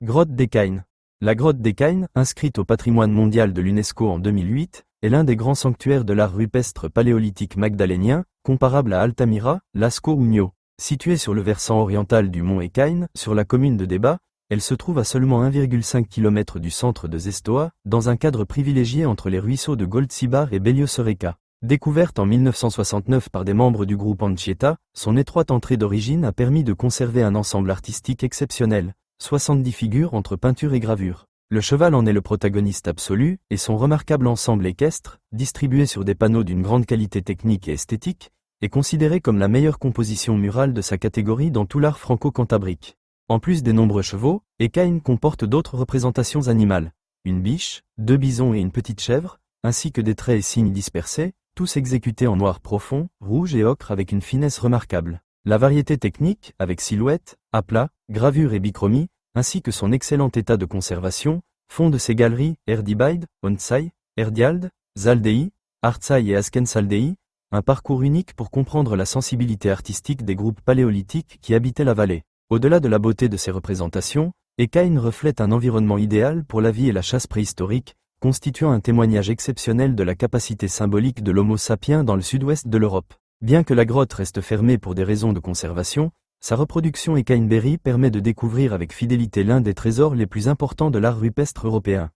Grotte d'Ekain. La grotte d'Ekain, inscrite au patrimoine mondial de l'UNESCO en 2008, est l'un des grands sanctuaires de l'art rupestre paléolithique magdalénien, comparable à Altamira, Lascaux ou Mio. Située sur le versant oriental du mont Ekain, sur la commune de Deba, elle se trouve à seulement 1,5 km du centre de Zestoa, dans un cadre privilégié entre les ruisseaux de Goldsibar et Beliosereka. Découverte en 1969 par des membres du groupe Anchieta, son étroite entrée d'origine a permis de conserver un ensemble artistique exceptionnel, 70 figures entre peinture et gravure. Le cheval en est le protagoniste absolu, et son remarquable ensemble équestre, distribué sur des panneaux d'une grande qualité technique et esthétique, est considéré comme la meilleure composition murale de sa catégorie dans tout l'art franco-cantabrique. En plus des nombreux chevaux, Ekain comporte d'autres représentations animales. Une biche, 2 bisons et une petite chèvre, ainsi que des traits et signes dispersés, tous exécutés en noir profond, rouge et ocre avec une finesse remarquable. La variété technique, avec silhouette, aplat, gravure et bichromie, ainsi que son excellent état de conservation, font de ces galeries Erdibide, Ontsai, Erdiald, Zaldei, Artsai et Askensaldei, un parcours unique pour comprendre la sensibilité artistique des groupes paléolithiques qui habitaient la vallée. Au-delà de la beauté de ses représentations, Ekain reflète un environnement idéal pour la vie et la chasse préhistorique, constituant un témoignage exceptionnel de la capacité symbolique de l'Homo sapiens dans le sud-ouest de l'Europe. Bien que la grotte reste fermée pour des raisons de conservation, sa reproduction Ekain Berry permet de découvrir avec fidélité l'un des trésors les plus importants de l'art rupestre européen.